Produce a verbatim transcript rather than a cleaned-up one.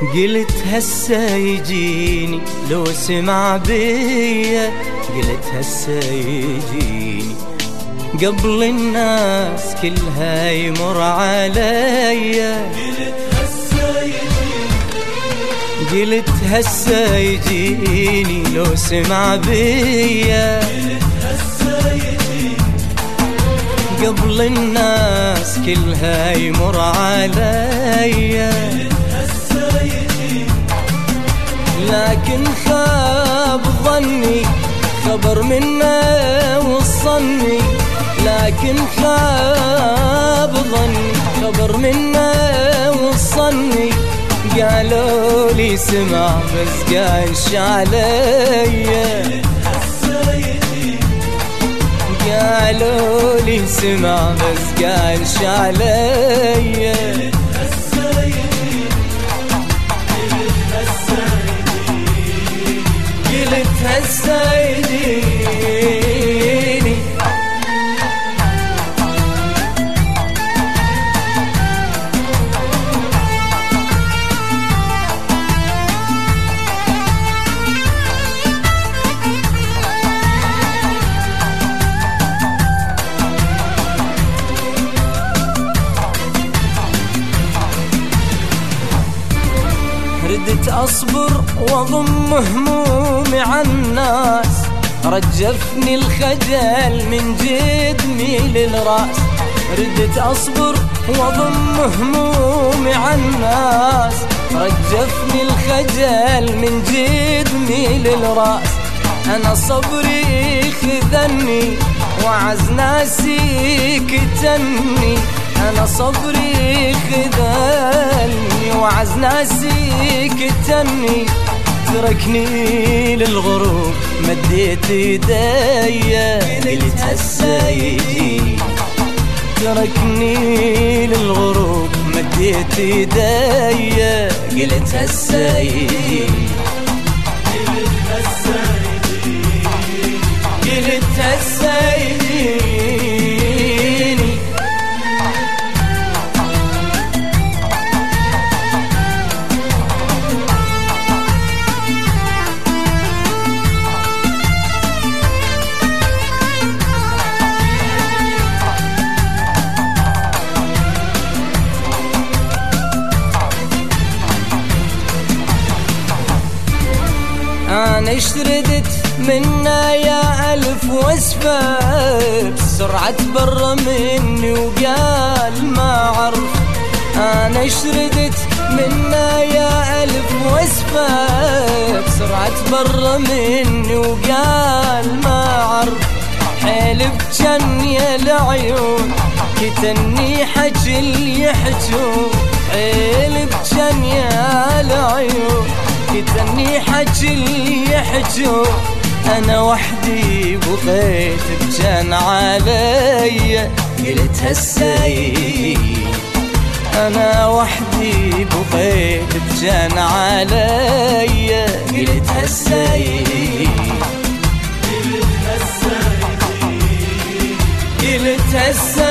قلت هسه يجيني لو سمع بيا، قلت هسه يجيني قبل الناس كلها يمر عليا. قلت هسه يجيني، قلت هسه يجيني لو سمع بيا، قلت هسه يجيني قبل الناس كلها يمر عليا. لكن خاب ظني خبر منه وصلني، لكن خاب ظني خبر منه وصلني. قالوا لي سمع بس قايش عليا، قالوا لي سمع بس قايش عليا. قلت هسه يجيني، ردت أصبر وأضم همومي عالناس، رجفني الخجل من جدني للراس. ردت أصبر وأضم همومي عالناس، رجفني الخجل من جدني للراس. أنا صبري خذني وعز ناسي كتني، أنا صبري خذلني وعز ناسي كتني. تركني للغروب مديت ايديا، قلت هسه يجيني. تركني للغروب مديت ايديا، قلت هسه يجيني. قلت هسه يجيني. أنا اشتردت منا يا ألف وصفة، بسرعة برا مني وقال ما عرف. أنا اشتردت منا يا ألف وصفة، بسرعة برا مني وقال ما عرف. حيل بجن يا العيون كتني حكي اللي يحجون، حيل بجن يا العيون كتني حكي اللي يحجون. أنا وحدي بغيت بجن عليا، قلت هسه يجيني. أنا وحدي بغيت بجن عليا، قلت هسه يجيني. قلت هسه